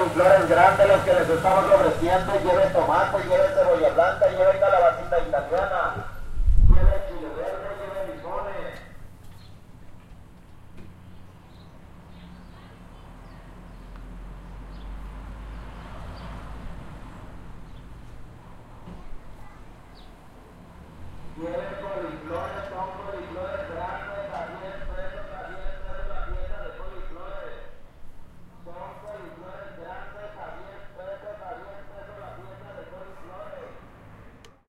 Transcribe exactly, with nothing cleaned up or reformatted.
sus flores grandes las que les estamos ofreciendo. Lleve tomate, lleve cebolla blanca, lleve calabacita italiana, lleve chile verde, lleve lisones. Lleve